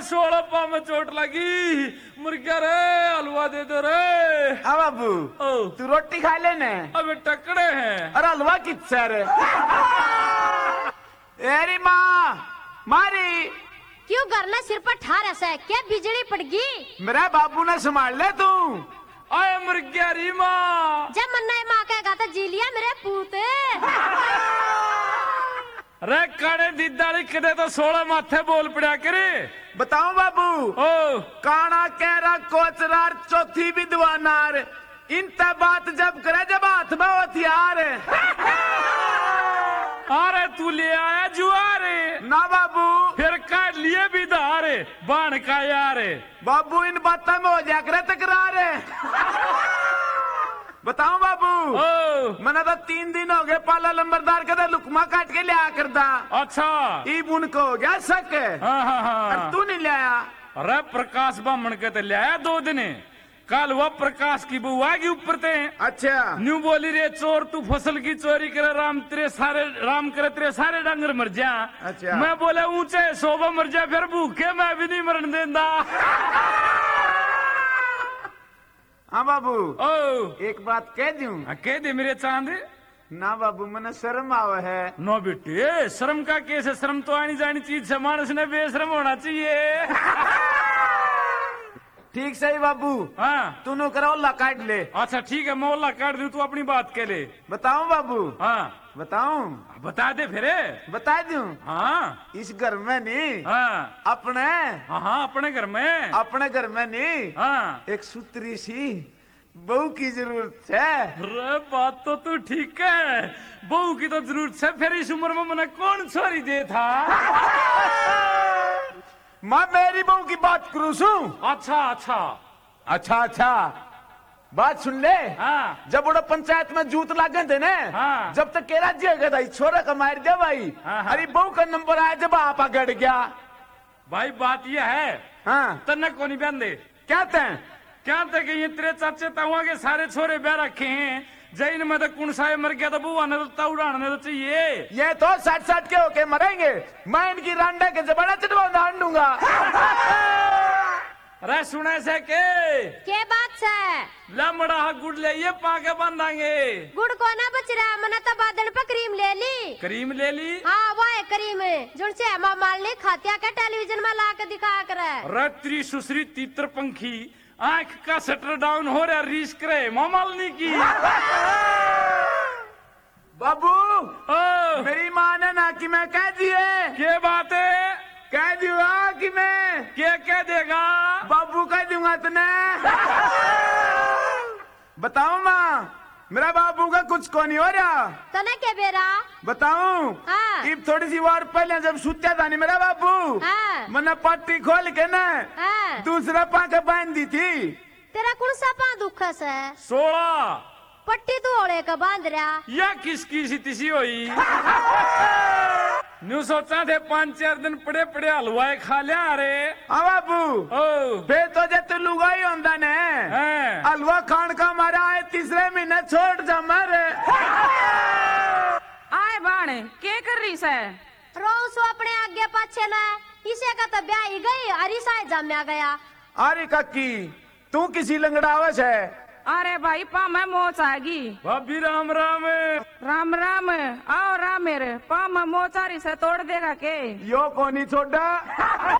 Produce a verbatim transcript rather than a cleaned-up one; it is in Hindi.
सोलह पा में चोट लगी, मुर्गा रे हलवा दे दो रे। हाँ बाबू तू रोटी खा लेने। अबे टकड़े हैं। अरे हलवा कितना रे? अरे माँ मारी क्यों करना सिर पर ठार ऐसा है क्या? बिजली पड़ गई? मेरा बाबू ने संभाल ले तू। आए मुर्गिया री माँ, जब मन्ना माँ कहेगा तो जी लिया मेरे पूते। रे काने दीदारी कदे तो सोलह माथे बोल पड़ा करे। बताओ बाबू। ओ काना कहरा कोचरार चौथी विद्वानार, इन तब बात जब करे जब हाथ में हथियार। अरे तू ले आया जुआरे ना बाबू, फिर काट लिए भी धारे बाण का यार। बाबू इन बातों में हो जा करे तकरार। बताओ बाबू। ओ मैंने तो तीन दिन हो गए पाला लंबरदार का लुकमा काट के लिया करता। अच्छा ईब उनको हो गया शक। हाँ हाँ हाँ। तू नहीं लाया? अरे प्रकाश बामण के तो लिया दो दिन। कल वह प्रकाश की बुआ के ऊपर थे। अच्छा न्यू बोली रे चोर तू फसल की चोरी करे, राम तेरे सारे राम करे तेरे सारे डंगर मर जा। अच्छा मैं बोले ऊंचे शोभा मर जा, फिर भूखे मैं भी नहीं मरन देंदा। हाँ बाबू। ओ एक बात कह दूं? कह दे मेरे चांद। ना बाबू मैंने शर्म आवे है। नो बेटे शर्म का केस है, शर्म तो आनी जानी चीज है, मानस ने बेशर्म होना चाहिए। ठीक सही बाबू। हाँ तू नो करो ला काट ले। अच्छा ठीक है मोहल्ला काट दू, तू अपनी बात कह ले। बताऊं बाबू? हाँ बताऊं? बता दे फिर। बता दूं? हाँ इस घर में नहीं। हाँ अपने हाँ हाँ अपने घर में। अपने घर में नहीं। हाँ एक सुतरी सी बहू की जरूरत है। अरे बात तो तू ठीक है, बहू की तो जरूरत है, फिर इस उम्र में मैंने कौन छोरी दे था। मैं मेरी बहू की बात करूँ सू। अच्छा अच्छा अच्छा अच्छा बात सुन ले। हाँ जब बड़ा पंचायत में जूत लागन थे ने। हाँ जब तक केरा जी गया था छोरा का मार दिया भाई। हाँ, हाँ। अरे बहू का नंबर आया जब आप गड़ गया। भाई बात यह है। हाँ तन्ने को नहीं बयान दे। क्या थे? क्या थे कि ये तेरे चाचे ताऊआ के सारे छोरे ब्याह रखे हैं, जैन में तो कुण साहे मर गया तो बुआ ने तो ताउड़ाने तो चाहिए। ये तो साठ साठ के होके मरेंगे, मैं इनकी रांडा के जबड़ा चटवा डाल दूंगा। अरे सुने से के क्या बात है? लमड़ा गुड़ ले ये पाके बांधांगे। गुड़ को ना बच रहा, मैंने तो बादल पर क्रीम ले ली। क्रीम ले ली? हाँ वो है क्रीम जो से हेमा मालिनी खातिया के टेलीविजन में ला के दिखा कर। रत्री सुश्री तीतर पंखी आंख का शटर डाउन हो रहा, रिस्क रहे मामालनी की। बाबू ओ मेरी माँ ने ना कि मैं कह दिए। क्या बात है? कह दूंगा कि मैं क्या कह देगा? बाबू कह दूंगा तने। बताओ माँ मेरा बाबू का कुछ को नहीं हो रहा। तने क्या बेरा? बताऊं? हाँ। इब थोड़ी सी बार पहले जब सुत्या था नहीं मेरा बाबू। हाँ। मैंने पट्टी खोल के ना। हाँ। दूसरा पाका बांध दी थी। तेरा कौन सा पा दुख है? सोलह पट्टी तो ओढ़े का बांध रहा। या किसकी सी तिसी हुई। न्यू सोचा थे पांच चार दिन पड़े पड़े हलवाए खा लिया। अरे हाँ बाबू। ओ फिर तो जे तू लुगाई होंदा ने हैं। हलवा खान का मारा है तीसरे महीने छोड़ जा मारे। आए बाणे क्या कर रही है? रोज अपने आगे पाछे ना, इसे का तो ब्याह ही गई, अरिसा जम्या गया। अरे काकी तू किसी लंगड़ावस है? अरे भाई पा मैं मोच आएगी। भाभी राम राम। राम राम आओ राम मेरे पा मैं मोचारी से तोड़ देगा के? यो कोनी छोड़ा।